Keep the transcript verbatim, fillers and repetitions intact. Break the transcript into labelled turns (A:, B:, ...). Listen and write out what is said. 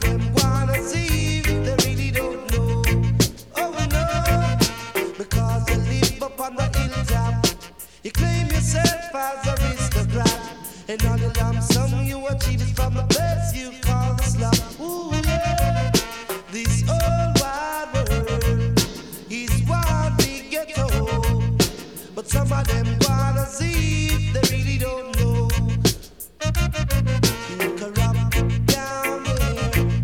A: them wanna see if they really don't know. Oh no, because you live up on the hilltop. You claim yourself as aristocrat, and all the lump sum you achieve is from the place you call the slum. Ooh yeah, this whole wide world is one big ghetto, but some of them wanna see if they really don't.